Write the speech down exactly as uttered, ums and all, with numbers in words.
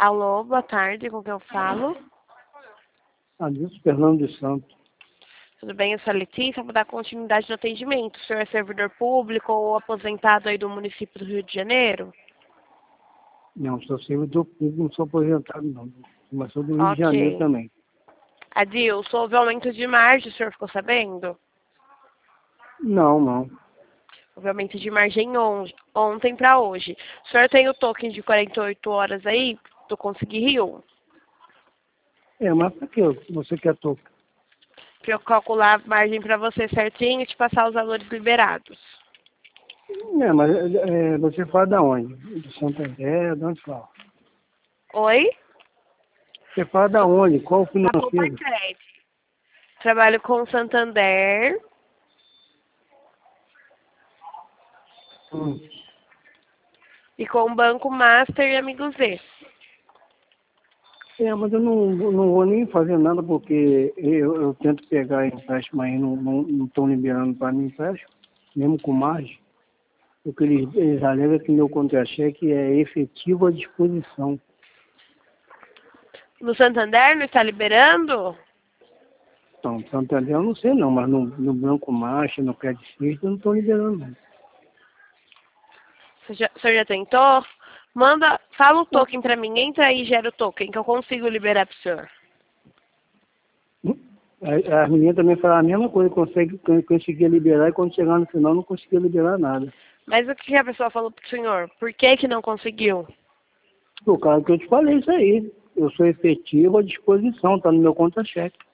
Alô, boa tarde, com quem eu falo? Adilson Fernando de Santos. Tudo bem, eu sou a Letícia, vou dar continuidade no atendimento. O senhor é servidor público ou aposentado aí do município do Rio de Janeiro? Não, sou servidor público, não sou aposentado não. Mas sou do Rio de Janeiro Ok. também. Adilson, houve aumento de margem, o senhor ficou sabendo? Não, não. Houve aumento de margem on ontem para hoje. O senhor tem o token de quarenta e oito horas aí, do Consegui Rio? É, mas pra que você quer tocar? Para eu calcular a margem para você certinho e te passar os valores liberados. É, mas é, você fala da onde? De Santander, de onde fala? Oi? Você fala da onde? Qual o Da financeiro? Coopercred. Trabalho com o Santander. Hum. E com o Banco Master e Amigo Z. É, mas eu não, não vou nem fazer nada porque eu, eu tento pegar empréstimo aí, não estão não, não liberando para mim empréstimo, mesmo com margem. O que eles, eles alegam é que meu contra-cheque é efetivo à disposição. No Santander não está liberando? Então, Santander eu não sei não, mas no, no Banco Marcha, no Credit Suisse, eu não estou liberando não. Você já, o senhor já tentou? Manda, fala o token para mim. Entra aí e gera o token que eu consigo liberar para o senhor. A, a menina também fala a mesma coisa, consegue, conseguia liberar e quando chegar no final não conseguia liberar nada. Mas o que a pessoa falou para o senhor? Por que que não conseguiu? Por causa que eu te falei isso aí. Eu sou efetivo à disposição, está no meu contra-cheque.